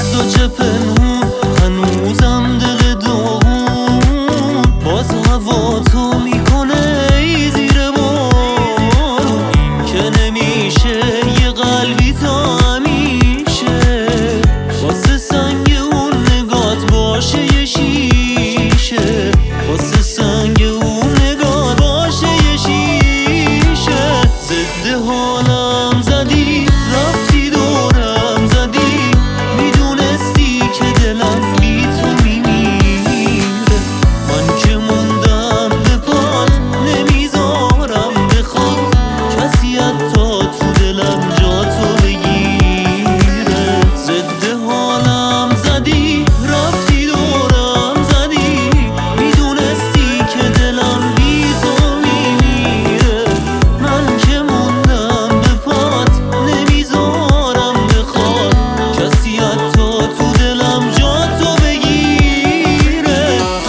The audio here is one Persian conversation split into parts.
تو چه پنهون هنوزم دل داغون، باز هوا تو میکنه ای زیر بارون. که نمیشه یه قلبی تا همیشه واسه سنگ اون نگات باشه یه شیشه، واسه سنگ اون نگات باشه یه شیشه. ضد حالم زدی رفتی دورم زدی، میدونستی که دلم بی تو میمیره. من که موندم به پات نمیذارم بخواد کسی حتی تو دلم جا تو بگیره. ضد حالم زدی رفتی دورم زدی، میدونستی که دلم بی تو میمیره. من که موندم به پات نمیذارم بخواد کسی حتی تو دلم جا تو بگیره.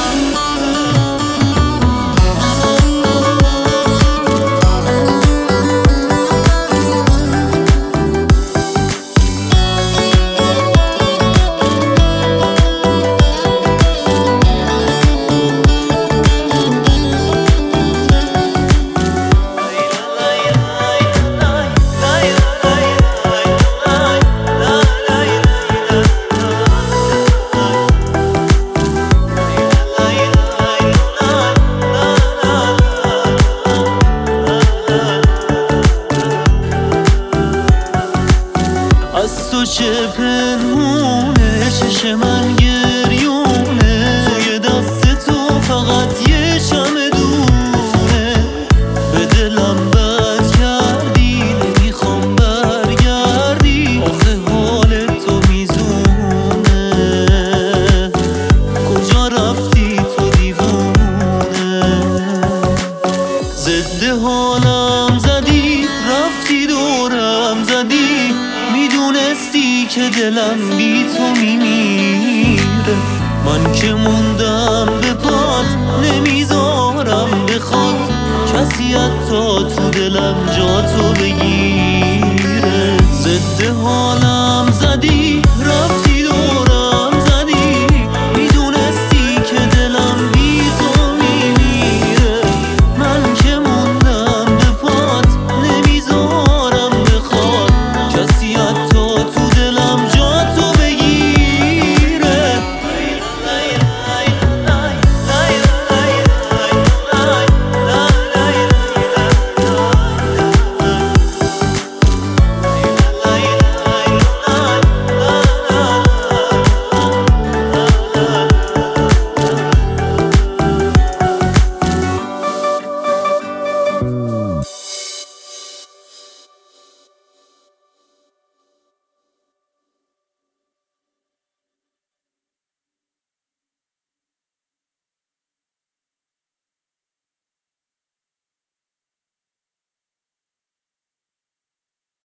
از تو چه پنهونه چشم من گریونه، توی دست تو فقط یه چمدونه. به دلم بد کردی نمیخوام برگردی، آخه حال تو میزونه. کجا رفتی تو دیوونه؟ ضد حالم زدی رفتی دورم زدی، میدونستی که دلم بی تو میمیره. من که موندم به پات نمیذارم بخواد کسی حتی تو دلم جا تو بگیره. ضد حالم زدی رفتی